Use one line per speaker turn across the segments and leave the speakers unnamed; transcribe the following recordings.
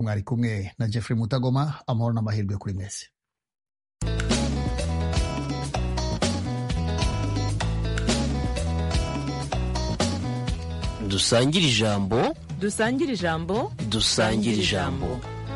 mwari kumwe na Jeffrey Mutagoma. Amahoro n'amahirwe kuri mwese.
Dusangire ijambo,
dusangire ijambo,
dusangire ijambo.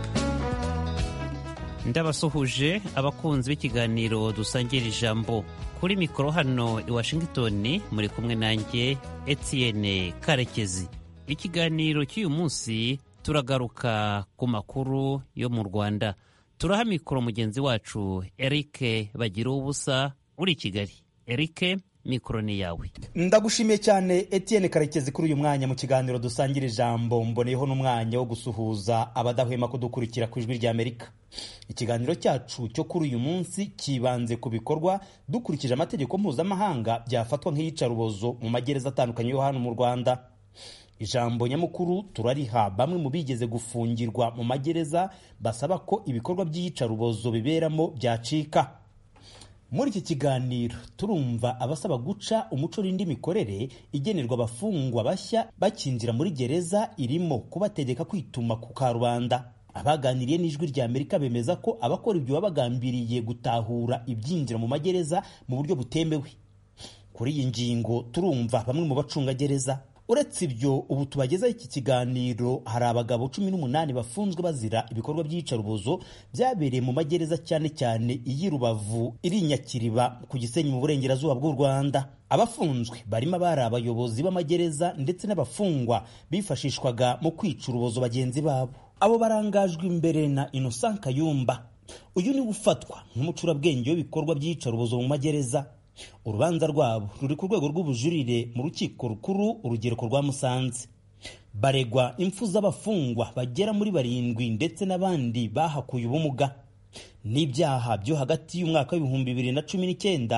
Ndabasuhuje abakunzi b'ikiganiro dusangira ijambo. Kuri mikoro hano i Washington muri kumwe nanjye Etienne Karekezi. Ikiganiro cy'uyu munsi turagaruka ku makuru yo mu Rwanda. Turaha mikoro mugenzi wacu Eric Bagiruwubusa uri i Kigali. Eric, mikoro ni yawe.
Ndagushimiye cyane Etienne Karekezi kuri uyu mwanya mu kiganiro dusangira ijambo. Mboneyeho n'umwanya wo gusuhuza abadahwema kudukurikira ku ijwi rya Amerika. Ikiganiro cyacu cyo kuri uyu munsi kibanze ku bikorwa dukurikije amategeko mpuzamahanga byafatwa nk'iyicarubozo mu magereza atandukanye yo hano mu Rwanda. Ijambo nyamukuru turariha bamwe mu bigeze gufungirwa mu magereza basaba ko ibikorwa by'iyicarubozo biberamo byacika. Muri iki kiganiro turumva abasaba guca umuco n'indi mikorere igenerwa abafungwa bashya bakinjira muri gereza irimo kubategeka kwituma ku karubanda. Abaganiriye n'ijwi rya Amerika bemeza ko abakora ibyo babagambiriye gutahura ibyinjira mu magereza mu buryo butemewe. Kuri iyi ngingo turumva bamwe mu bacungagereza. Uretse ibyo, ubu tubagezaho iki kiganiro hari abagabo 18 bafunzwe bazira ibikorwa by'iyicarubozo byabereye mu magereza, cyane cyane iyi Rubavu, iri Nyakiriba ku Gisenyi mu burengerazuba bw'u Rwanda. Abafunzwe barimo abari abayobozi b'amagereza ndetse n'abafungwa bifashishwaga mu kwica urubozo bagenzi babo. Abo barangajwe imbere na Innocent Kayumba. Uyu ni ufatwa nk'umucurabwenge w'ibikorwa by'iyicarubozo mu magereza. Urubanza rwabo ruri ku rwego rw'ubujurire mu rukiko rukuru urugereko rwa Musanze. Baregwa impfu z'abafungwa bagera muri 7 ndetse n'abandi bahakuye ubumuga. N'ibyaha byo hagati y'umwaka w'2019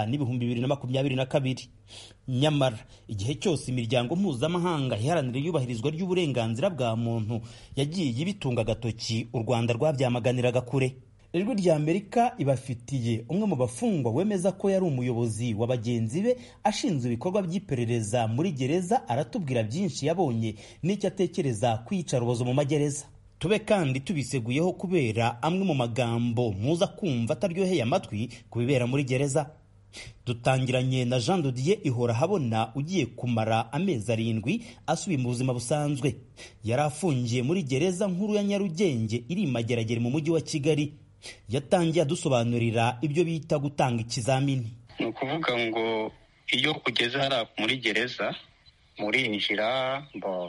n'2022. Nyamara igihe cyose imiryango mpuzamahanga iharanira iyubahirizwa ry'uburenganzira bwa muntu yagiye ibitunga agatoki, u Rwanda rwabyamaganiraga kure. Ijwi rya Amerika ibafitiye umwe mu bafungwa wemeza ko yari umuyobozi wa bagenzi be ashinzwe ibikorwa by'iperereza muri gereza. Aratubwira byinshi yabonye n'icyo atekereza kwiyicarubozo mu magereza. Tube kandi tubiseguyeho kubera amwe mu magambo muza kumva ataryoheye amatwi kubibera muri gereza. Dutangiranye na Jean Dodier Ihora Habona ugiye kumara amezi 7 asubiye mu buzima busanzwe. Yari afungiye muri gereza nkuru ya Nyarugenge iri Mageragere mu mujyi wa Kigali. Yatangiye adusobanurira ibyo bita gutanga ikizamini.
Ni ukuvuga ngo iyo ugeze hariya muri gereza murinjira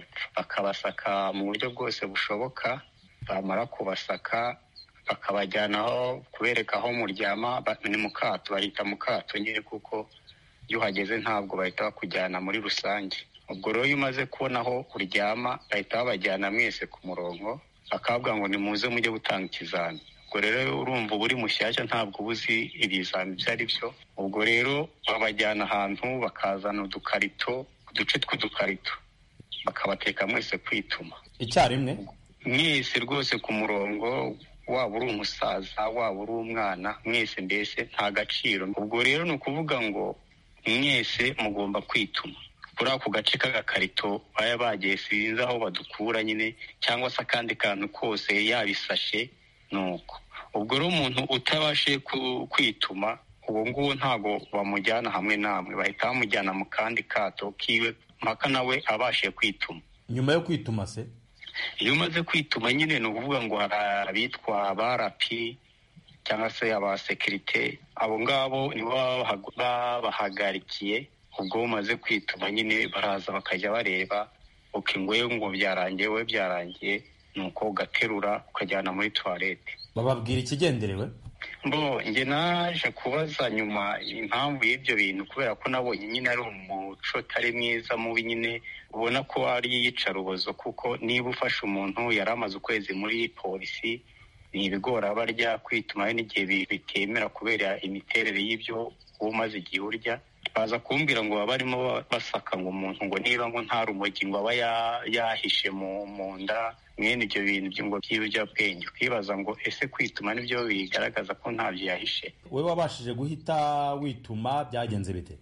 bakabasaka mu buryo bwose bushoboka. Bamara kubasaka bakabajyanaho kubereka aho muryama. Ni mu kato, barita mu kato nyine, kuko iyo uhageze ntabwo bahita bakujyana muri rusange. Ubwo rero iyo umaze kubona aho uryama bahita babajyana mwese ku murongo, bakavuga ngo nimuze mujye gutanga ikizami. Ubwo rero urumva uri mushyashya ntabwo ubuzi ibizami ibyo ari byo. Ubwo rero babajyana ahantu bakazana udukarito, uduce tw'udukarito, bakabateka mwese kwituma
icyarimwe,
mwese rwose ku murongo, waba uri umusaza waba uri umwana, mwese mbese nta gaciro. Ubwo rero ni ukuvuga ngo mwese mugomba kwituma kuri ako gace k'agakarito baya bagiye, sinzi aho badukura nyine, cyangwa se akandi kantu kose yabisashe. Nuko ubwo rero umuntu utabashe kwituma, uwo nguwo ntago bamujyana hamwe namwe, bahita bamujyana mu kandi kato kiwe mpaka nawe abashe kwituma.
Nyuma yo kwituma se,
iyo umaze kwituma nyine ni ukuvuga ngo hari abitwa barapi cyangwa se abasekirite. Abo ngabo nibo babahagarikiye. Ubwo umaze kwituma nyine baraza bakajya bareba uko ingwe ngo byarangiye, nuko ugaterura ukajyana muri toilette.
Bababwira ikigenderewe?
Nge naje kubaza nyuma impamvu y'ibyo bintu, kubera ko nabonye nyine ari umuco utari mwiza, mubi nyine, ubona ko ari iyicarubozo. Kuko niba ufashe umuntu yari amaze ukwezi muri polisi, ni ibigora barya kwituma n'igihe bitemera kubera imiterere y'ibyo umaze igihe urya. Baza kumbwira ngo baba barimo basaka ngo umuntu ngo niba ngo nta rumogi ngo aba yahishe mu nda, mwene ibyo bintu ngo by'ibiyobyabwenge. Ukibaza ngo ese kwituma nibyo bigaragaza ko ntabyo yahishe? Wowe
wabashije guhita wituma, byagenze bite?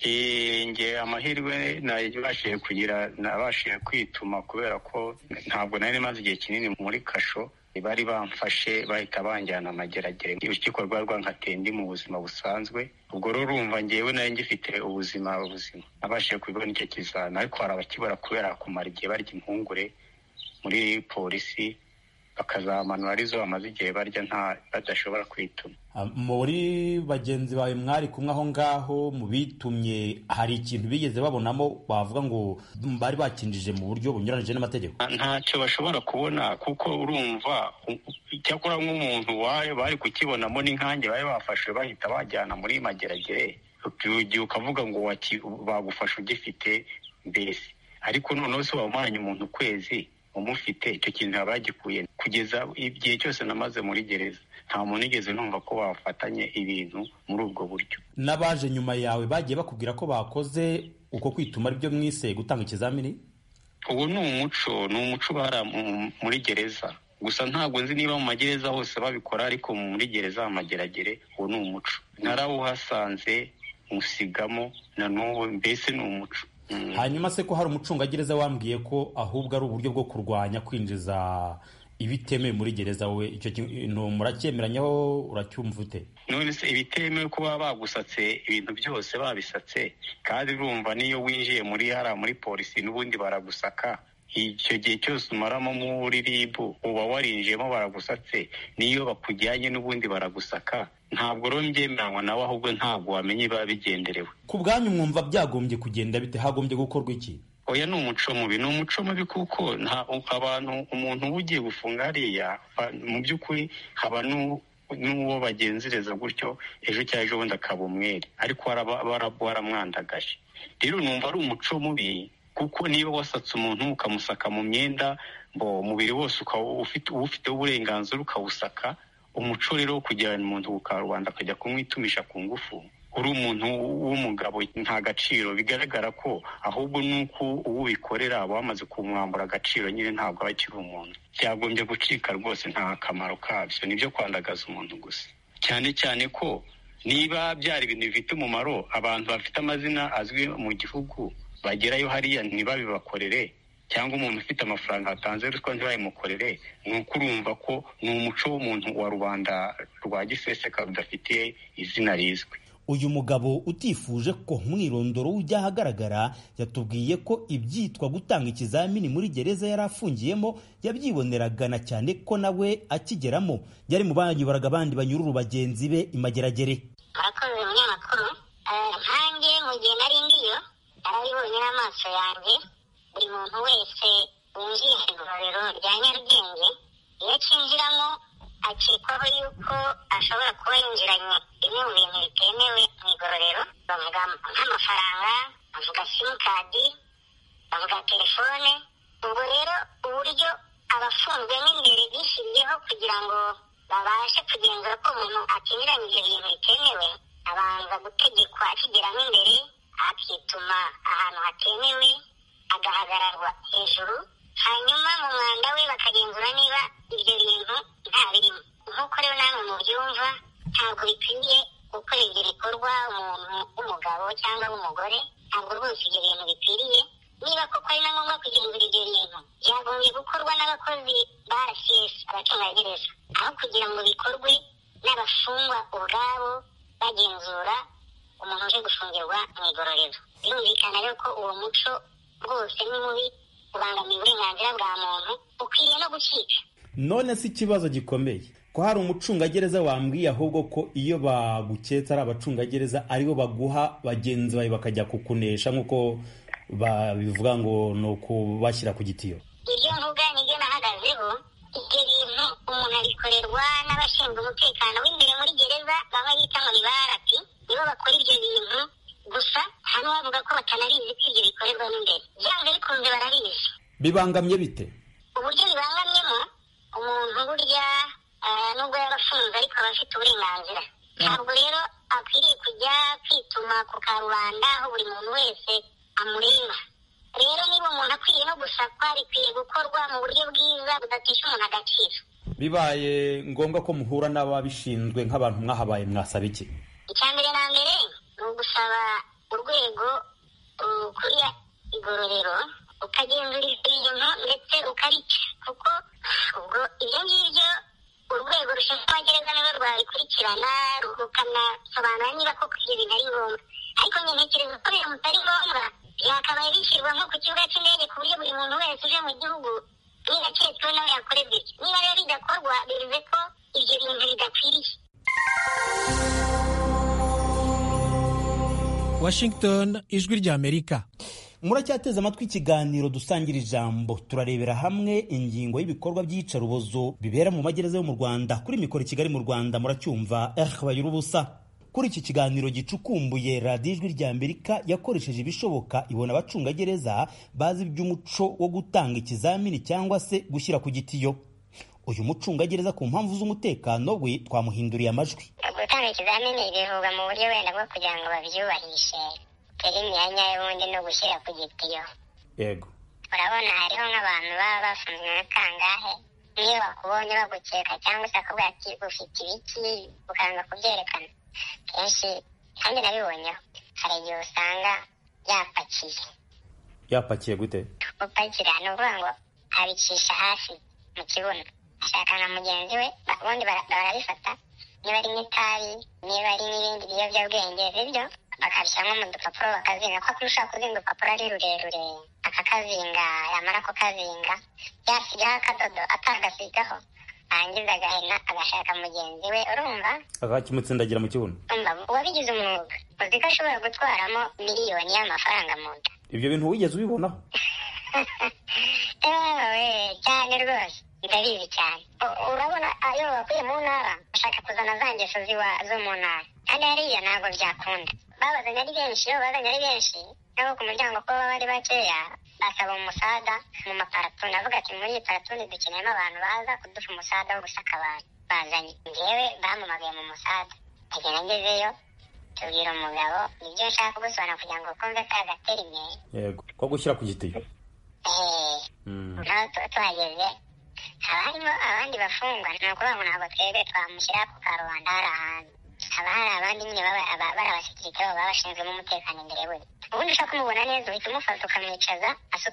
Nge amahirwe nabashije kwituma kubera ko ntabwo nari maze igihe kinini muri kasho. bari bamfashe bahita banjyana Amageragere. Urukiko rwari rwankatiye ndi mu buzima busanzwe. Ubwo rero urumva ngewe nari ngifite ubuzima nabashije kubibona icyo kizana, ariko hari abakibura kubera kumara igihe barya impungure muri polisi, bakazamanura arizo bamaze igihe barya badashobora kwituma.
Muri bagenzi bawe mwari kumwe aho ngaho mu bitumye, hari ikintu bigeze babonamo bavuga ngo bari bakinjije mu buryo bunyuranije n'amategeko?
Ntacyo bashobora kubona, kuko urumva icyakora nk'umuntu bari kukibonamo n'inkange bari bafashe bahita bajyana muri Mageragere, ugiye ukavuga ngo bagufashe ugifite mbese, ariko noneho se wamanye umuntu ukwezi umufite, icyo kintu yabagikuye. Kugeza igihe cyose namaze muri gereza nta muntu igeze numva ko bafatanye ibintu muri ubwo buryo.
N'abaje nyuma yawe bagiye bakubwira ko bakoze uko kwituma ari byo mwise gutanga ikizamini?
Ubu ni umuco bara muri gereza, gusa ntabwo nzi niba mu magereza hose babikora, ariko muri gereza Amageragere uwo ni umuco. Narawuhasanze musigamo na n'ubu, mbese ni umuco.
Hanyuma se ko hari umucungagereza wambwiye ko ahubwo ari uburyo bwo kurwanya kwinjiza ibitemewe muri gereza, wowe icyo kintu murakyemeranyaho, uracyumva ute?
None se ibitemewe kuba bagusatse ibintu byose babisatse, kandi urumva niyo winjiye muri polisi n'ubundi baragusaka, icyo gihe cyose umaramo muri RIB uba warinjiyemo baragusatse, niyo bakujyanye n'ubundi baragusaka. Ntabwo rero mbyemeranywa nawe, ahubwo ntabwo wamenye biba bigenderewe.
Ku bwanyu mwumva byagombye kugenda bite? Hagombye gukorwa iki?
Oya, ni umuco mubi kuko umuntu uba ugiye gufunga hariya, mu by'ukuri haba n'uwo bagenzereza gutyo, ejo cyangwa ejo bundi akaba umwere, ariko waramwandagaje. Rero numva ari umuco mubi, kuko niba wasatse umuntu ukamusaka mu myenda, umubiri wose ufite uburenganzira ukawusaka, umuco rero wo kujyana umuntu ku karubanda akajya kumwitumisha ku ngufu, uri umuntu w'umugabo nta gaciro. Bigaragara ko ahubwo nuko ubikorera bamaze kumwambura agaciro, nyine ntabwo aba akiri umuntu. Byagombye gucika rwose, nta kamaro kabyo, nibyo kwandagaza umuntu gusa. Cyane cyane ko niba byari ibintu bifite umumaro, abantu bafite amazina azwi mu gihugu bagerayo hariya ntibabibakorere, cyangwa umuntu ufite amafaranga atanze ruswa ntibayimukorere, ni uko urumva ko ni umuco w'umuntu wa rubanda rwa giseseka rudafitiye izina rizwi.
Uyu mugabo utifuje ko umwirondoro ujya ahagaragara yatubwiye ko ibyitwa gutanga ikizamini muri gereza yari afungiyemo yabyiboneraga, na cyane ko nawe akigeramo yari mu banyobaraga abandi banyururu bagenzi be i Mageragere.
Murakoze umunyamakuru, nkanjye mu gihe nari ndiyo narabibonye n'amaso yanjye. Buri muntu wese winjiye mu igororero rya Nyarugenge, iyo akinjiramo akekwaho yuko ashobora kuba yinjiranye bimwe mu bintu bitemewe mu igororero. Bavuga nk'amafaranga, bavuga simukadi, bavuga telefone. Ubwo rero uburyo abafunzwe n'imbere bishyiriyeho kugira ngo babashe kugenzura ko umuntu akinjiranye ibyo bintu bitemewe, abanza gutegekwa akigeramo imbere, akituma ahantu hatemewe, agahagararwa hejuru, hanyuma mu mwanda we bakagenzura niba ibyo bintu nta birimo. Nk'uko rero namwe mubyumva, ntabwo bikwiye gukora ibyo bikorwa umuntu w'umugabo cyangwa w'umugore, ntabwo rwose ibyo bintu bikwiriye. Niba koko ari na ngombwa kugenzura ibyo bintu, byagombye gukorwa n'abakozi ba RCS, abacungagereza, aho kugira ngo bikorwe n'abafungwa ubwabo bagenzura umuntu uje gufungirwa mu igororero. Birumvikana rero ko uwo muco rwose ni mubi, ubangamiye uburenganzira bwa muntu, ukwiriye no gucika.
None si ikibazo gikomeye ko hari umucungagereza wambwiye ahubwo ko iyo baguketse ari abacungagereza aribo baguha bagenzi bawe bakajya kukunesha, nk'uko babivuga ngo ni ukubashyira ku gitiyo.
Ibyo mvuga nibyo nahagazeho. Ibyo bintu umuntu abikorerwa n'abashinzwe umutekano w'imbere muri gereza, bamwe bita ngo ni ba RP, nibo bakora ibyo bintu. Gusa hano bavuga ko batanabizi ko ibyo bikorerwa n'imbere. Byanze bikunze barabizi.
Bibangamye bite?
Uburyo bibangamyemo, umuntu burya nubwo yaba afunze ariko aba afite uburenganzira. Ntabwo rero akwiriye kujya kwituma ku karubanda aho buri muntu wese amureba. Rero niba umuntu akwiriye no gusakwa, bikwiye gukorwa mu buryo bwiza budatesha umuntu agaciro.
Bibaye ngombwa ko muhura n'ababishinzwe nk'abantu mwahabaye, mwasaba iki?
Icya mbere na mbere ni ugusaba urwego rukuriye igororero ukagenzura ibintu ndetse ukarica, kuko ubwo ibyo ngibyo urwego rushinzwe amagereza niwe rwabikurikirana rukanasobanura niba koko ibyo bintu ari ngombwa. ariko nyine ntekereza ko biramutse ari ngombwa yakabaye bishyirwa nko ku kibuga cy'indege ku buryo buri muntu wese uje mu gihugu niba aketswe nawe yakorerwa ibyo. Niba rero bidakorwa bivuze ko ibyo bintu bidakwiriye.
Washington, ijwi ry'Amerika.
Muracyateze amatwi ikiganiro dusangira ijambo. Turarebera hamwe ingingo y'ibikorwa by'iyicarubozo bibera mu magereza yo mu Rwanda. Kuri mikoro Kigali mu Rwanda muracyumva Bayurubusa. Kuri iki kiganiro gicukumbuye, radiyo ijwi ry'Amerika yakoresheje ibishoboka ibona abacungagereza bazi iby'umuco wo gutanga ikizamini cyangwa se gushyira ku gitiyo. Uyu mucungagereza ku mpamvu z'umutekano we twamuhinduriye amajwi.
Gutanga ikizamini bivugwa mu buryo wenda bwo kugira ngo babyubahishe teri imyanya y'ubundi no gushyira ku gitiyo.
Yego,
urabona hariho nk'abantu baba bafunzwe nka kangahe, niyo bakubonye bagukeka cyangwa se akubwira ati ufite ibiki ukanga kubyerekana. Kenshi kandi nabibonyeho, hari igihe usanga
yapakiye gute?
Gupakira ni ukuvuga ngo abicisha hasi mu kibuno, ashaka na mugenzi we, ubundi barabifata, niba ari nk'itabi, niba ari n'ibindi biyobyabwenge bibyo, bakabishyiramo mu dupapuro bakazinga, kuko ushobora kuzinga urupapuro ari rurerure, akakazinga, yamara kukazinga yasigaho akadodo atagasigaho, arangiza agahina agashaka mugenzi we, urumva
akakimutsindagira mu kibuno.
Uwabigize umwuga uzi ko ashobora gutwaramo miliyoni y'amafaranga mu nda.
Ibyo bintu wigeze ubibonaho?
Cyane rwose ndabizi cyane. Urabona iyo bakuye mu ntara bashaka kuzana za ngeso zo mu ntara, kandi hariya ntabwo byakunda. Babazanye ari benshi, iyo babazanye ari benshi nabo ku muryango ko baba ari bakeya, basaba umusada mu maparatuni, avuga ati muri iyi paratuni dukeneyemo abantu baza kuduha umusada wo gusaka abantu. Bazanye njyewe bampamagaye mu musada, agenda ngezeyo tubwira umugabo ibyo nshaka gusobanura kugira ngo kumve ka gaterime.
Yego, ko gushyira ku gitiyo.
Naho tuhageze haba harimo abandi bafungwa, ni ukuvuga ngo ntabwo twebwe twamushyira ku karubanda, hari ahantu haba hari abandi nyine bari abasekirite babo baba bashinzwemo umutekano imbere we. Ubundi ushaka kumubona neza uhita umufata ukamwicaza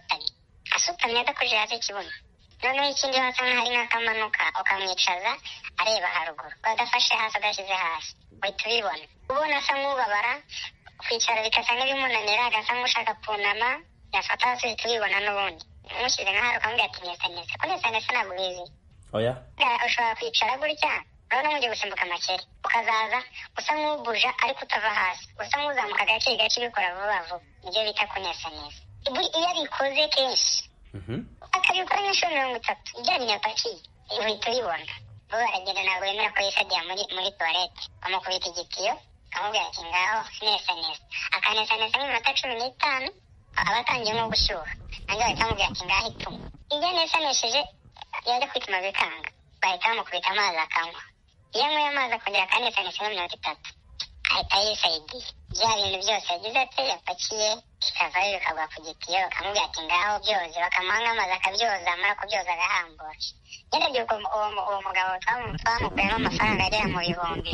asutamye adakojeje hasi ikibuno, noneho ikindi hasa nk'aho hari nk'akamanuka ukamwicaza areba haruguru, adafashe hasi adashyize hasi, uhita ubona asa nk'ubabara, kwicara bigasa nk'ibimunanira, agasa nk'ushaka kunama, yafata hasi uhita ubibona. N'ubundi umushyize nk'ahari ukamubwira ati nesanese, ko nesanese ntabwo ubizi.
Oya,
ushobora kwicara gutya urabona mugiye gusimbuka amakere, ukazaza usa nk'ubuja ariko utava hasi, usa nk'uzamuka gake gake ubikora vuba vuba, nibyo bita kunesaneza. Iyo abikoze kenshi akabikora nk'inshuro 30 ijyanye na paki, uhita ubibona. Bo baragenda ntabwo bemera ko yisadiya muri toilette, bamukubita igitiyo akamubwira ati ngaho nesaneza, akanesaneza nk'iminota 15 aba atangiye nko gushyuha, nange bahita bamubwira ati ngaho ituma. Iyo anesanesheje yajya kwituma bikanga, bahita bamukubita amazi akanywa. Iyo anyweye amazi akongera akanesanesa nk'iminota 3 ahita yisayidiye. Bya bintu byose yagize ati yapakiye kikavayo bikagwa ku gitiyo, bakamubwira ati ngaho byoze, bakamuha nk'amazi akabyoza, amara kubyoza agahambura. Nyine uwo mugabo twamukuyemo amafaranga agera mu bihumbi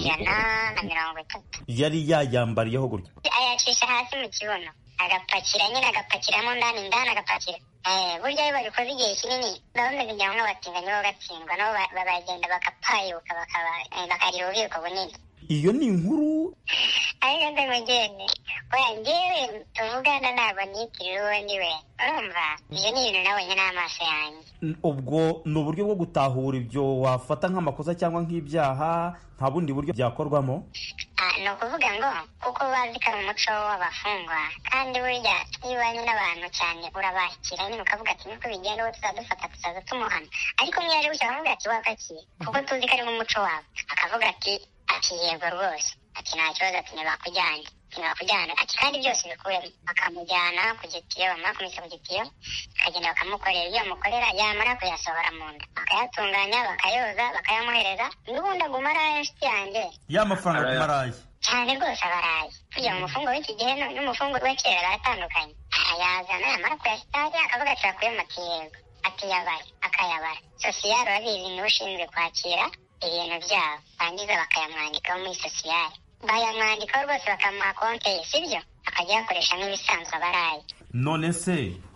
130.
Yari yayambariyeho gutya,
ayacisha hasi mu kibuno, agapakira nyine, agapakiramo ndani agapakira. Burya iyo babikoze igihe kinini ndabona kugira ngo n'abatinganyi bo gatsindwa nabo baragenda bagapayuka bakagira ububiko bunini.
Iyo ni inkuru
ariko ndamugende oya njyewe tuvugana ntabwo niyitirira uwo ndiwe, urumva ibyo ni ibintu nabonye n'amaso yanjye.
Ubwo ni uburyo bwo gutahura ibyo wafata nk'amakosa cyangwa nk'ibyaha, nta bundi buryo byakorwamo?
Ni ukuvuga ngo kuko bazi ko ari umuco w'abafungwa, kandi burya iyo ubanye n'abantu cyane urabakira nyine ukavuga ati niko bigenda, uwo tuzadufata tuzaza tumuhana, ariko niyo yaje gutya akamubwira ati wakakiye, kuko tuzi ko ari nk'umuco wabo, akavuga ati yego rwose, ati nta kibazo, ati ntibakujyana, ati kandi byose bikubemo, bakamujyana ku gitiyo, bamara kumisa ku gitiyo bakagenda bakamukorera ibyo bamukorera, yamara kuyasohora mu nda bakayatunganya, bakayoza, bakayamuhereza, n'ubundi aguma araye. Inshuti yanjye
ya mafaranga kumaraye
cyane rwose abaraye, kugira ngo umufungo w'iki gihe n'umufungo wa kera baratandukanye. Ayazana yamara kuyasitari akavuga ati yakuyemo, ati yego, ati yabara, akayabara. Sosiyare urabizi niwe ushinzwe kwakira ibintu byabo, bangiza bakayamwandikaho muri sosiyare, bayamwandikaho rwose bakamuha konte ye, sibyo akajya yakoresha nk'ibisanzwe abaraye.
None se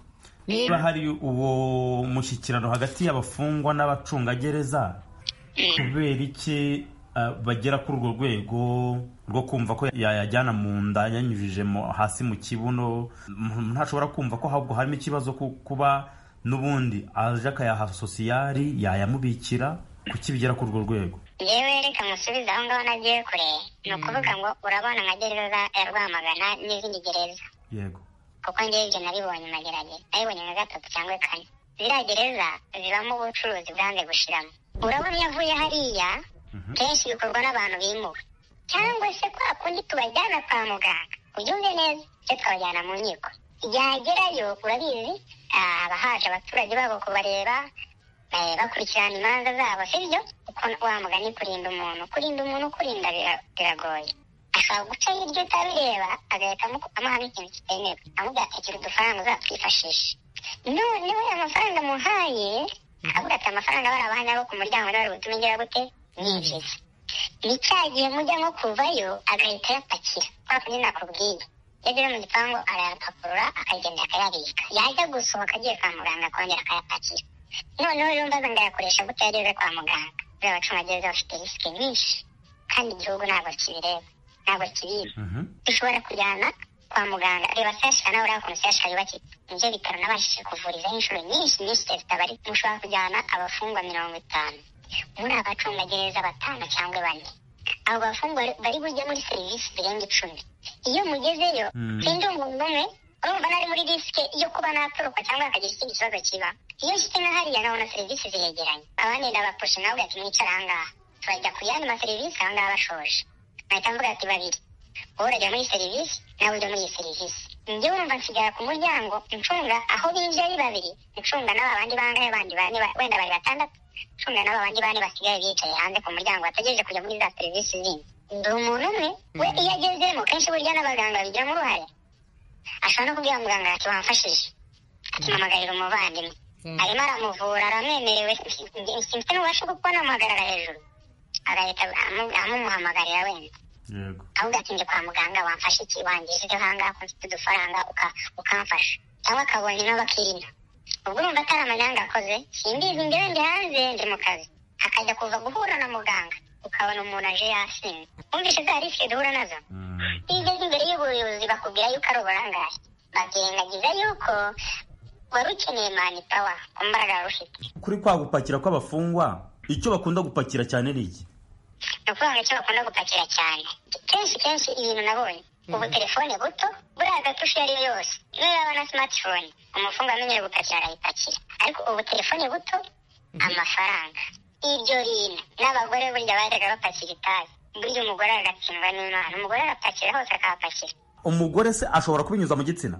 niba hari uwo mushyikirano hagati y'abafungwa n'abacungagereza kubera iki bagera kuri urwo rwego rwo kumva ko yayajyana mu nda yanyujije hasi mu kibuno? Ntashobora kumva ko ahubwo harimo ikibazo kuba n'ubundi aje akayaha sosiyali yayamubikira, kuki bigera kuri urwo rwego?
yewe reka musubize aho ngaho nagiye kure. ni ukuvuga ngo urabona nka gereza ya Rwamagana n'izindi gereza,
yego,
kuko ngewe ibyo nabibonye magerageza, nabibonye nka 3 cyangwa 4. ziriya gereza zibamo ubucuruzi bwanze gushiramo. urabona iyo avuye hariya kenshi bikorwa n'abantu bimuwe, cyangwa se kwa kundi tubajyana kwa muganga, ubyumve neza, cyo twabajyana mu nkiko. yagerayo urabizi, abahaje abaturage babo kubareba, bakurikirana imanza zabo, sibyo? uko wa mugani kurinda umuntu kurinda biragoye. ashobora guca hirya utabireba agahita amuha n'ikintu kitemewe, amubwira ati kira udufaranga uzatwifashisha. none we amafaranga muhaye akavuga ati amafaranga bari abanya bo ku muryango bari butume ngira gute ninjiza. ni cya gihe mujya nko kuvayo agahita yapakira, kwa kundi nakubwiye, yagera mu gipangu arayapakurura akagenda akayabika, yajya gusohoka agiye kwa muganga akongera akayapakira. noneho rero mbaza ngo ayakoresha gute yageze kwa muganga? buriya abacungagereza bafite risike nyinshi kandi igihugu ntabwo kibireba, ntabwo kibizi. dushobora kujyana kwa muganga, reba sashika nawe uriya kuntu sashika yubakiye, nibyo bitaro nabashije kuvurizaho inshuro nyinshi zitabari. mushobora kujyana abafungwa 50 muri abacungagereza 5 cyangwa 4. abo bafungwa bari bujye muri serivisi zirenga 10. iyo mugezeyo sindi umuntu umwe urumva nari muri risike yo kuba natoroka cyangwa akagira ikindi kibazo kiba. iyo nshyitse na hariya nkabona serivisi ziregeranye, abandi ndabapusha nawe ati mwicara ahangaha turajya ku yandi maserivisi ahangaha bashoje. nahita mvuga ati 2 wowe urajya muri serivisi nawe ujya muri iyi serivisi. njyewe urumva nsigara ku muryango ncunga aho binjiye ari 2, ncunga n'aba bandi bangahe bandi bane wenda bari 6, ncunga n'aba bandi bane basigaye bicaye hanze ku muryango bategereje kujya muri za serivisi zindi. ndi umuntu umwe, we iyo agezemo kenshi burya n'abaganga bigiramo uruhare. ashobora no kubwira muganga ati wamfashije, ati mpamagarira umuvandimwe, arimo aramuvura aramwemerewe, simfite n'ububasha bwo kuba namuhagarara hejuru, agahita amumuhamagarira wenda ahubwo ati nje kwa muganga wamfashe iki, wangishije ahangaha ko mfite udufaranga ukamfasha, cyangwa akabonye n'abakirina. ubwo urumva atari amanyanga akoze, simbizi, njyewe ndi hanze ndi mu kazi, akajya kuva guhura na muganga ukabona umuntu aje yasinze. wumvise za risike duhura nazo? iyo ugeze imbere y'ubuyobozi bakubwira yuko ari uburangaye, bakirengagiza yuko wari ukeneye mani pawa ku mbaraga wari ufite.
kuri kwa gupakira kw'abafungwa, icyo bakunda gupakira cyane ni iki?
ni ukuvuga ngo icyo bakunda gupakira cyane kenshi ibintu nabonye, ubu telefone buto, buriya gatushe iyo ari yo yose, niyo yaba na smartphone umufungwa amenyere gupakira arayipakira, ariko ubu telefone buto, amafaranga, ibyo bintu. n'abagore burya bajyaga bapakira itabi, burya umugore agatsindwa n'Imana, umugore arapakira hose akahapakira.
umugore se ashobora kubinyuza mu gitsina?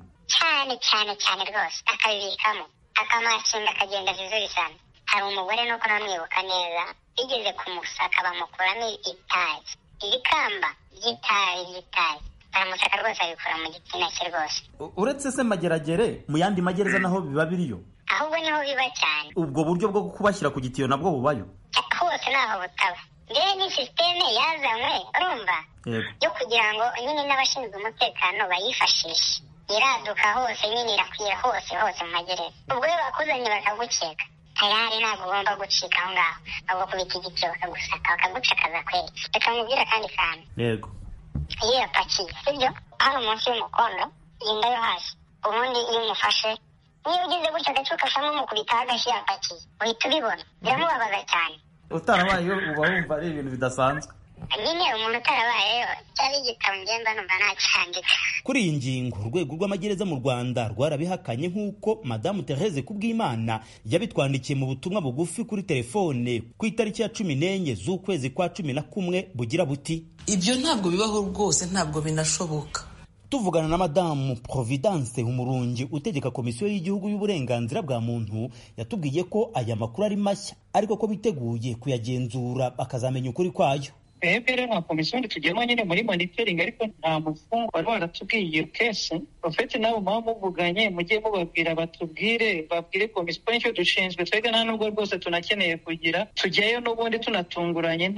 cyane rwose, akabibikamo akamakinga akagenda vizuri. hari umugore nuko namwibuka neza, bigeze kumusaka bamukuramo itabi, ibikamba by'itabi baramusaka rwose, abikura mu gitsina cye rwose.
uretse se mageragere, mu yandi magereza naho biba biriyo?
ahubwo niho biba cyane.
ubwo buryo bwo kubashyira ku gitiyo nabwo bubayo?
hose naho butaba. mbere ni sisiteme yazanywe, urumva, yo kugira ngo nyine n'abashinzwe umutekano bayifashishe, iraduka hose, nyine irakwira hose mu magereza. ubwo iyo bakuzanye bakagukeka, tayari ntabwo ugomba gucika aho ngaho, bagukubita igitiyo bakagusaka bakagucakaza kweri. reka nkubwire akandi kantu.
yego.
iyo yapakiye, sibyo, hano munsi y'umukondo yinda yo hasi, ubundi iyo umufashe, niba ugize gutya agace ukashamo umukubitaho agashyi yapakiye, uhita ubibona, biramubabaza cyane.
utarabayeyo uba wumva ari ibintu bidasanzwe.
nyine umuntu utarabayeyo, cyari igitabo ngenda numva nacyandika.
kuri iyi ngingo urwego rw'amagereza mu Rwanda rwarabihakanye, nk'uko Madamu Therese Kubwimana yabitwandikiye mu butumwa bugufi kuri telefone ku itariki ya 14 z'ukwezi kwa 11, bugira buti:
ibyo ntabwo bibaho rwose, ntabwo binashoboka.
tuvugana na Madamu Providence Umurungi utegeka Komisiyo y'Igihugu y'Uburenganzira bwa Muntu, yatubwiye ko aya makuru ari mashya, ariko ko biteguye kuyagenzura bakazamenya ukuri kwayo.
twebwe nta komisiyo tugiyemo nyine muri monitoring, ariko nta mufungwa wari waratubwiye iyo kese. Ofete nabo muba muvuganye mujye mubabwira babwire komisiyo ko nicyo dushinzwe. Twebwe nta nubwo rwose tunakeneye kugira tujyayo n'ubundi tunatunguranye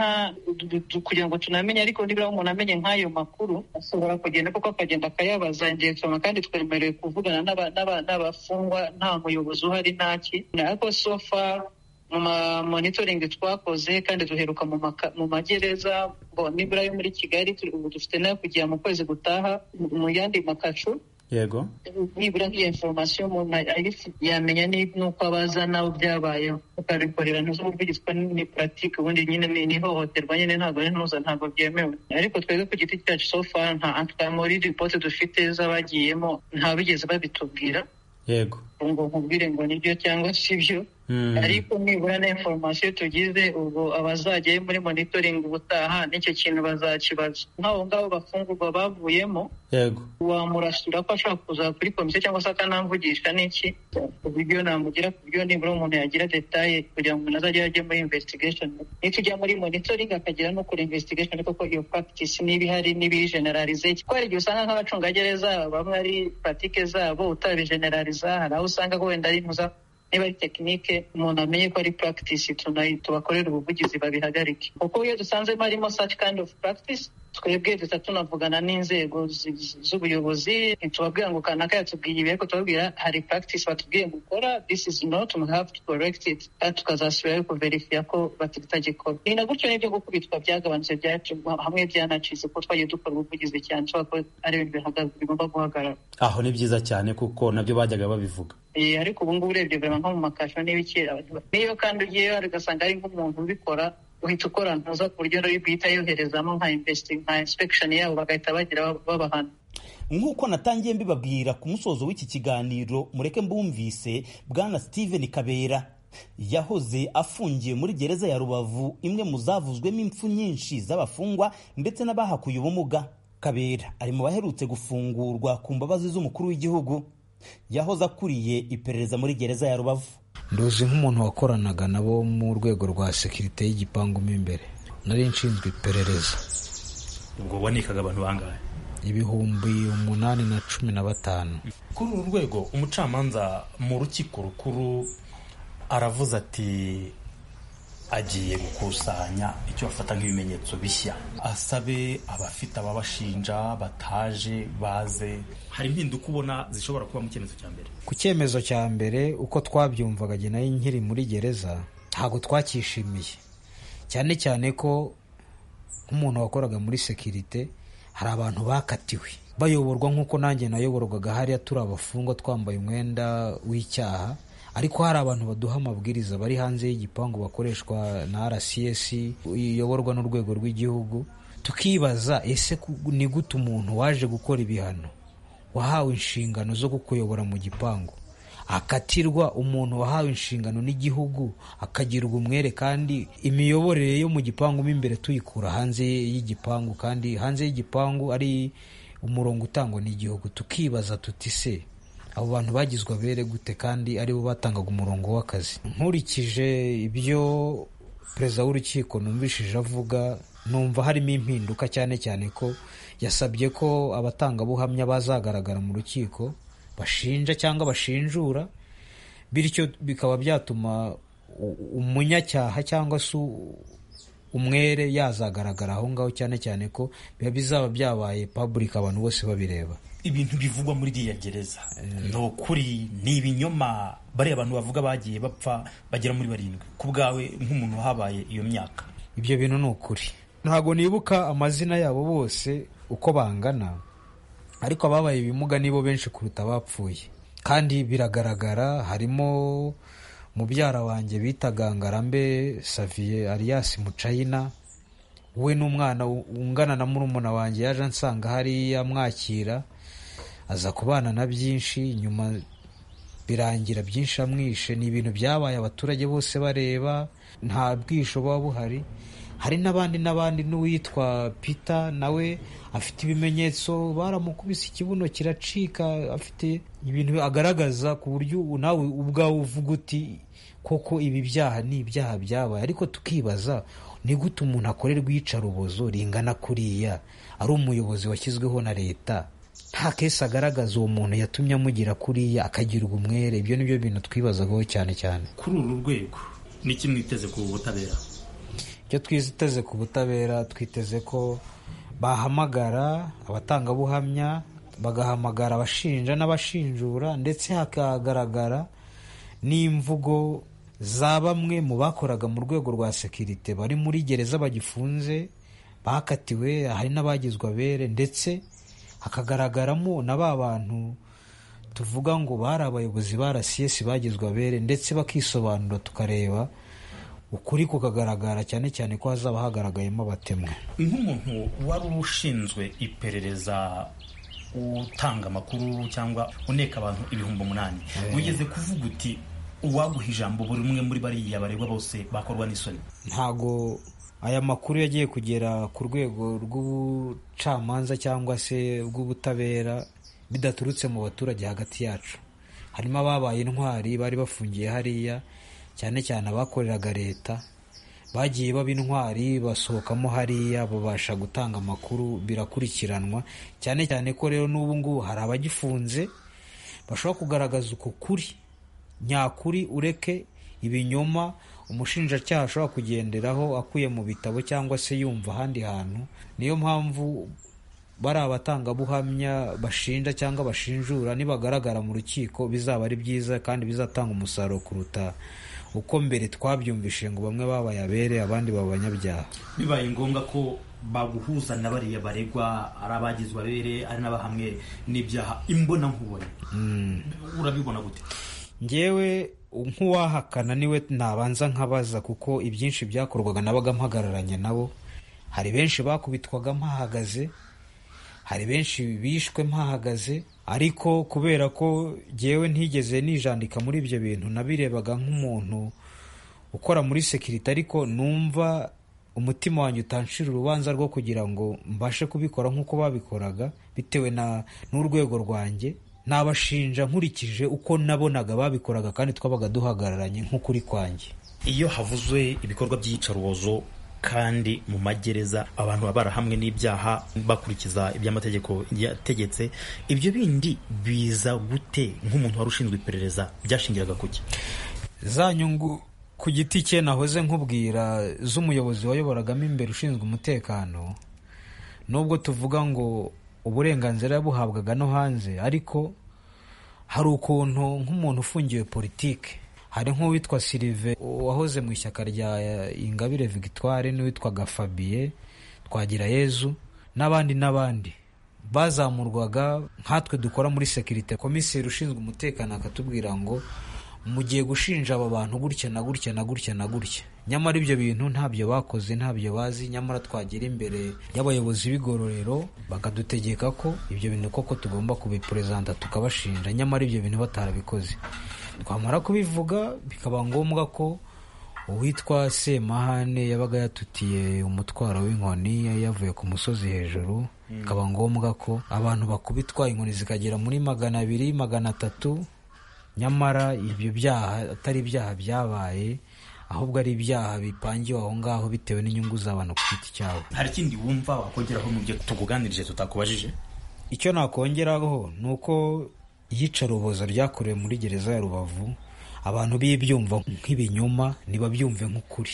kugira ngo tunamenye, ariko nibura umuntu amenye nk'ayo makuru ashobora kugenda kuko akagenda akayabaza injectoma, kandi twemerewe kuvugana n'abafungwa nta muyobozi uhari ntaki. Ariko so far mu monitoring twakoze kandi duheruka mu magereza nibura yo muri Kigali, ubu dufite nayo kugira mu kwezi gutaha mu yandi makacu.
Yego,
nibura nk'iyo information umuntu yamenya n'uko abaza nawe byabayeho ukabikorera ntuz'ubuvugizi ko ni pratique, ubundi nyine ni ihohoterwa nyine, ntabwo ari ntuza, ntabwo byemewe. Ariko twebwe ku giti cyacu so far muri report dufite z'abagiyemo nta bigeze babitubwira.
Yego,
ngo nkubwire ngo nibyo cyangwa sibyo, ariko nibura na information tugize ubwo abazajyayo muri monitoring ubutaha n'icyo kintu bazakibaza. nk'abo ngabo bafungurwa bavuyemo,
yego,
wamurasura ko ashobora kuza kuri komisiyo cyangwa se akanamvugisha n'iki uburyo namugira, ku buryo nibura umuntu yagira detaye kugira ngo umuntu azajye ajye muri investigation. Nitujya muri monitoring akagira no kuri investigation, koko iyo practice niba ihari niba generalize, kuko hari igihe usanga nk'abacungagereza bamwe ari pratique zabo utabigeneraliza, hari aho usanga ko wenda ari muza niba ari tekinike umuntu amenye ko ari practice tubakorera ubuvugizi babihagarike, kuko iyo dusanzemo harimo such kind of practice twebwe duhita tunavugana n'inzego z'ubuyobozi, ntitubabwira ngo kanaka yatubwiye ibi, ariko tubabwira hari practice batubwiye gukora, this is not, we have to correct it, kandi tukazasubirayo kuverifiya ko batagikora. Ni na gutyo n'ibyo gukubitwa byagabanutse, hamwe byanacitse kuko twagiye dukora ubuvugizi cyane, tuba ko ari ibintu bigomba guhagarara.
Aho ni byiza cyane kuko nabyo bajyaga babivuga.
Ariko ubu ngubu urebye nko mu makasho n'ibikera, niyo kandi ugiyeyo ugasanga ari nk'umuntu ubikora, uhita ukora ntuza ku buryo bwita yoherezamo nka inspection yabo bagahita bagira babahana.
Nk'uko natangiye mbibabwira ku musozo w'iki kiganiro, mureke mbumvise Bwana Steven Kabera yahoze afungiye muri gereza ya Rubavu, imwe mu zavuzwemo impfu nyinshi z'abafungwa ndetse n'abahakuye ubumuga. Kabera ari mu baherutse gufungurwa ku mbabazi z'umukuru w'igihugu. Yahoze akuriye iperereza muri gereza ya Rubavu.
Ndozi nk'umuntu wakoranaga nabo mu rwego rwa sekirite y'igipangu mo imbere, nari nshinzwe iperereza.
Ubwo wanikaga abantu bangahe?
815.
Kuri uru rwego umucamanza mu rukiko rukuru aravuze ati agiye gukusanya icyo bafata nk'ibimenyetso bishya, asabe abafite ababashinja bataje baze. Hari impinduka ubona zishobora kuba mu cyemezo cya mbere?
Ku cyemezo cya mbere uko twabyumvaga jye nayo nkiri muri gereza ntabwo twakishimiye, cyane cyane ko nk'umuntu wakoraga muri sekirite hari abantu bakatiwe bayoborwa nk'uko nanjye nayoborwaga hariya turi abafungwa twambaye umwenda w'icyaha, ariko hari abantu baduha amabwiriza bari hanze y'igipangu bakoreshwa na RCS iyoborwa n'urwego rw'igihugu. Tukibaza ese ni gute umuntu waje gukora ibihano, wahawe inshingano zo kukuyobora mu gipangu, akatirwa umuntu wahawe inshingano n'igihugu akagirwa umwere, kandi imiyoborere yo mu gipangu mo imbere tuyikura hanze y'igipangu, kandi hanze y'igipangu ari umurongo utangwa n'igihugu. Tukibaza tuti se abo bantu bagizwe abere gute kandi aribo batangaga umurongo w'akazi? Nkurikije ibyo perezida w'urukiko numvishije avuga, numva harimo impinduka, cyane cyane ko yasabye ko abatangabuhamya bazagaragara mu rukiko bashinja cyangwa bashinjura, bityo bikaba byatuma umunyacyaha cyangwa se umwere yazagaragara aho ngaho, cyane cyane ko biba bizaba byabaye public, abantu bose babireba.
Ibintu bivugwa muri iriya gereza ni ukuri, ni ibinyoma? Bariya abantu bavuga bagiye bapfa bagera muri 7, ku bwawe nk'umuntu wahabaye iyo myaka?
Ibyo bintu ni ukuri. Ntabwo nibuka amazina yabo bose uko bangana, ariko ababaye ibimuga nibo benshi kuruta abapfuye, kandi biragaragara. Harimo mubyara wanjye bitaga Ngarambe Xavier alias Muchayina, we n'umwana ungana na murumuna wanjye yaje ansanga hariya amwakira, aza kubana na byinshi, nyuma birangira byinshi amwishe. Ni ibintu byabaye abaturage bose bareba, nta bwisho buba buhari. hari n'abandi n'uwitwa Peter nawe afite ibimenyetso, baramukubise ikibuno kiracika, afite ibintu agaragaza ku buryo nawe ubwawe uvuga uti koko ibi byaha ni ibyaha byabaye. Ariko tukibaza ni gute umuntu akorerwa iyicarubozo ringana kuriya, ari umuyobozi washyizweho na leta, nta kesi agaragaza uwo muntu yatumye amugira kuriya akagirwa umwere. Ibyo nibyo bintu twibazagaho cyane cyane.
Kuri uru rwego ni iki mwiteze ku butabera?
Icyo twiteze ku butabera, twiteze ko bahamagara abatangabuhamya, bagahamagara abashinja n'abashinjura, ndetse hakagaragara n'imvugo za bamwe mu bakoraga mu rwego rwa sekirite bari muri gereza bagifunze, bakatiwe, hari n'abagizwe abere, ndetse hakagaragaramo na ba bantu tuvuga ngo bari abayobozi ba RCS bagizwe abere, ndetse bakisobanura, tukareba ukuri kukagaragara, cyane cyane ko hazaba hagaragayemo abatemwe.
Nk'umuntu wari ushinzwe iperereza, utanga amakuru cyangwa uneka abantu 8,000, wigeze kuvuga uti uwaguha ijambo buri umwe muri bariya baregwa bose bakorwa n'isoni?
Ntago aya makuru yagiye kugera ku rwego rw'ubucamanza cyangwa se rw'ubutabera bidaturutse mu baturage hagati yacu. Harimo ababaye intwari bari bafungiye hariya, cyane cyane abakoreraga leta, bagiye baba intwari basohokamo hariya, babasha gutanga amakuru, birakurikiranwa. Cyane cyane ko rero n'ubu ngubu hari abagifunze bashobora kugaragaza uko kuri nyakuri, ureke ibinyoma umushinjacyaha ashobora kugenderaho akuye mu bitabo cyangwa se yumva ahandi hantu. Niyo mpamvu bari abatangabuhamya bashinja cyangwa bashinjura nibagaragara mu rukiko bizaba ari byiza kandi bizatanga umusaruro kuruta uko mbere twabyumvishe ngo bamwe babaye abere abandi baba abanyabyaha.
Bibaye ngombwa ko baguhuza na bariya baregwa, ari abagizwe abere, ari n'abahamwe n'ibyaha imbona nkubone, urabibona gute?
Njyewe nk'uwahakana niwe nabanza nkabaza, kuko ibyinshi byakorwaga nabaga mpagararanye nabo. Hari benshi bakubitwaga mpahagaze, hari benshi bishwe mpahagaze, ariko kubera ko jyewe ntigeze nijandika muri ibyo bintu, nabirebaga nk'umuntu ukora muri sekirite, ariko numva umutima wanjye utanshira urubanza rwo kugira ngo mbashe kubikora nk'uko babikoraga, bitewe n'urwego rwanjye. Nabashinja nkurikije uko nabonaga babikoraga kandi twabaga duhagararanye nk'ukuri kwanjye.
Iyo havuzwe ibikorwa by'iyicarubozo kandi mu magereza abantu baba barahamwe n'ibyaha bakurikiza iby'amategeko yategetse, ibyo bindi biza gute? Nk'umuntu wari ushinzwe iperereza byashingiraga kuki?
Za nyungu ku giti cye nahoze nkubwira z'umuyobozi wayoboragamo imbere ushinzwe umutekano, nubwo tuvuga ngo uburenganzira buhabwaga no hanze, ariko hari ukuntu nk'umuntu ufungiwe politike, hari nk'uwitwa Sylvain wahoze mu ishyaka rya Ingabire Victoire, n'uwitwaga Fabien Twagirayezu, n'abandi bazamurwaga. Nkatwe dukora muri sekirite, komiseri ushinzwe umutekano akatubwira ngo mugiye gushinja aba bantu gutya na gutya na gutya na gutya, nyamara ibyo bintu ntabyo bakoze, ntabyo bazi. Nyamara twagera imbere y'abayobozi b'igororero bakadutegeka ko ibyo bintu koko tugomba kubipresenta tukabashinja, nyamara ibyo bintu batarabikoze. Twamara kubivuga bikaba ngombwa ko uwitwa Semahane yabaga yatutiye umutwaro w'inkoni yavuye ku musozi hejuru, bikaba ngombwa ko abantu bakubitwa, inkoni zikagera muri 200, 300, nyamara ibyo byaha atari ibyaha byabaye, ahubwo ari ibyaha bipangiwe aho ngaho bitewe n'inyungu z'abantu ku giti cyabo.
Hari ikindi wumva wakongeraho mu byo tukuganirije tutakubajije?
Icyo nakongeraho ni uko iyicarubozo ryakorewe muri gereza ya Rubavu abantu bibyumva nk'ibinyoma nibabyumve nk'ukuri,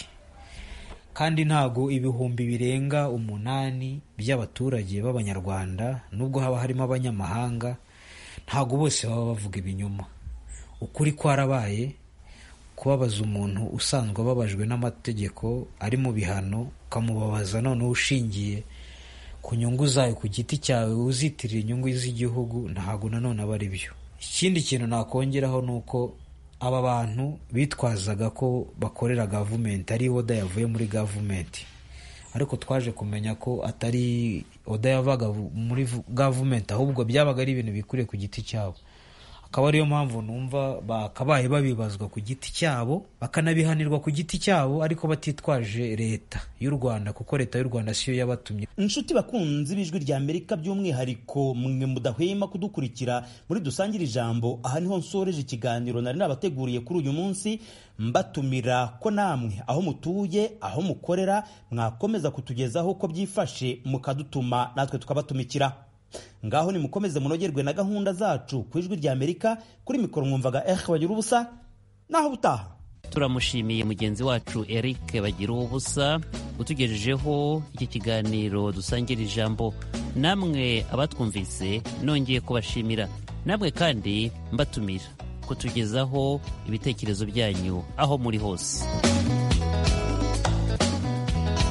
kandi ntago ibihumbi birenga 8 by'abaturage b'abanyarwanda, nubwo haba harimo abanyamahanga, ntago bose baba bavuga ibinyoma. Ukuri kwarabaye, kubabaza umuntu usanzwe ababajwe n'amategeko ari mu bihano, ukamubabaza noneho ushingiye ku nyungu zayo ku giti cyawe, uzitirira inyungu z'igihugu, ntago nanone aba ari byo. Ikindi kintu nakongeraho ni uko aba bantu bitwazaga ko bakorera gavumenti, ari oda yavuye muri gavumenti, ariko twaje kumenya ko atari oda yavaga muri gavumenti, ahubwo byabaga ari ibintu bikuriye ku giti cyabo. akaba ariyo mpamvu numva bakabaye babibazwa ku giti cyabo, bakanabihanirwa ku giti cyabo, ariko batitwaje leta y'u Rwanda, kuko leta y'u Rwanda siyo yabatumye.
Inshuti bakunzi b'Ijwi ry'Amerika, by'umwihariko mwe mudahwema kudukurikira muri Dusangire Ijambo, aha niho nsoreje ikiganiro nari nabateguriye kuri uyu munsi, mbatumira ko namwe aho mutuye, aho mukorera, mwakomeza kutugezaho ko byifashe, mukadutuma natwe tukabatumikira. Ngaho ni mukomeze munogerwe na gahunda zacu ku Ijwi ry'Amerika. Kuri mikoro mwumvaga bagira ubusa, naho butaha.
Turamushimiye mugenzi wacu Eric bagira ubusa utugejejeho iki kiganiro Dusangira Ijambo. Namwe abatwumvise nongeye kubashimira, namwe kandi mbatumira kutugezaho ibitekerezo byanyu aho muri hose.